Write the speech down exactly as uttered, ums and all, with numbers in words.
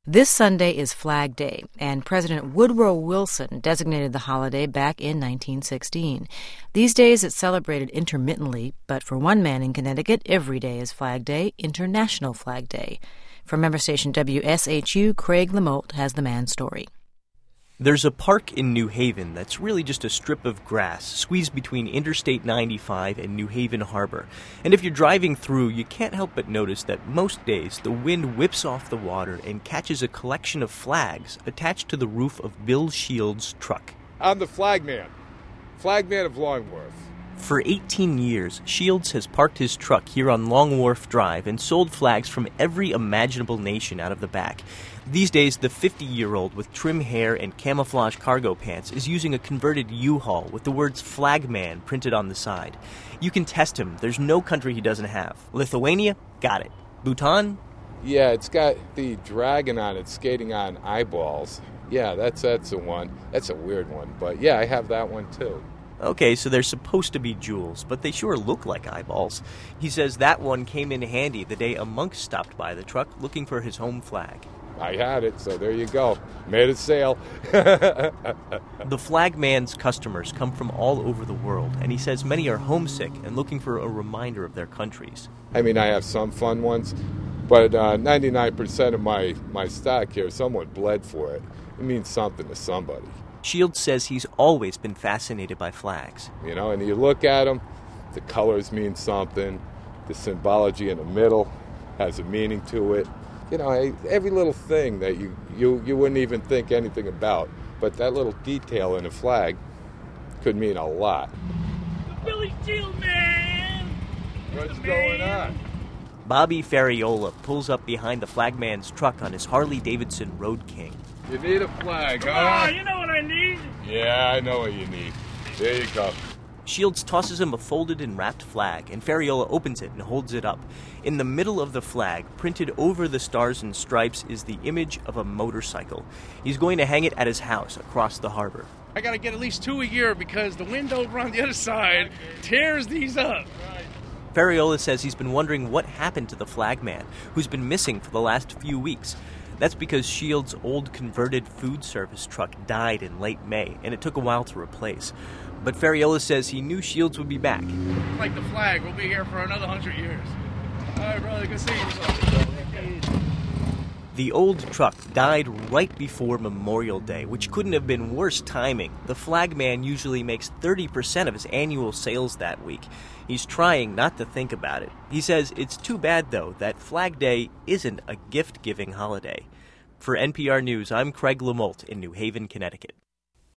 This Sunday is Flag Day, and President Woodrow Wilson designated the holiday back in nineteen sixteen. These days it's celebrated intermittently, but for one man in Connecticut, every day is Flag Day, International Flag Day. From member station W S H U, Craig Lamotte has the man's story. There's a park in New Haven that's really just a strip of grass squeezed between Interstate ninety-five and New Haven Harbor. And if you're driving through, you can't help but notice that most days the wind whips off the water and catches a collection of flags attached to the roof of Bill Shields' truck. I'm the flagman, flagman of Longworth. For eighteen years, Shields has parked his truck here on Long Wharf Drive and sold flags from every imaginable nation out of the back. These days, the fifty-year-old with trim hair and camouflage cargo pants is using a converted U-Haul with the words Flagman printed on the side. You can test him. There's no country he doesn't have. Lithuania? Got it. Bhutan? Yeah, it's got the dragon on it skating on eyeballs. Yeah, that's that's a one. That's a weird one, but yeah, I have that one too. Okay, so they're supposed to be jewels, but they sure look like eyeballs. He says that one came in handy the day a monk stopped by the truck looking for his home flag. I had it, so there you go. Made a sale. The flagman's customers come from all over the world, and he says many are homesick and looking for a reminder of their countries. I mean, I have some fun ones, but uh, ninety-nine percent of my, my stock here, someone bled for it. It means something to somebody. Shields says he's always been fascinated by flags. You know, and you look at them, the colors mean something, the symbology in the middle has a meaning to it. You know, every little thing that you, you, you wouldn't even think anything about, but that little detail in a flag could mean a lot. Billy Shield, man! What's going on? Bobby Ferriola pulls up behind the flagman's truck on his Harley-Davidson Road King. You need a flag, huh? Ah, you know what I need? Yeah, I know what you need. There you go. Shields tosses him a folded and wrapped flag, and Ferriola opens it and holds it up. In the middle of the flag, printed over the stars and stripes, is the image of a motorcycle. He's going to hang it at his house across the harbor. I gotta get at least two a year because the wind over on the other side tears these up. Ferriola says he's been wondering what happened to the flagman, who's been missing for the last few weeks. That's because Shields' old converted food service truck died in late May, and it took a while to replace. But Ferriola says he knew Shields would be back. Like the flag, we'll be here for another hundred years. All right, brother, good seeing you. The old truck died right before Memorial Day, which couldn't have been worse timing. The flagman usually makes thirty percent of his annual sales that week. He's trying not to think about it. He says it's too bad, though, that Flag Day isn't a gift-giving holiday. For N P R News, I'm Craig Lamotte in New Haven, Connecticut.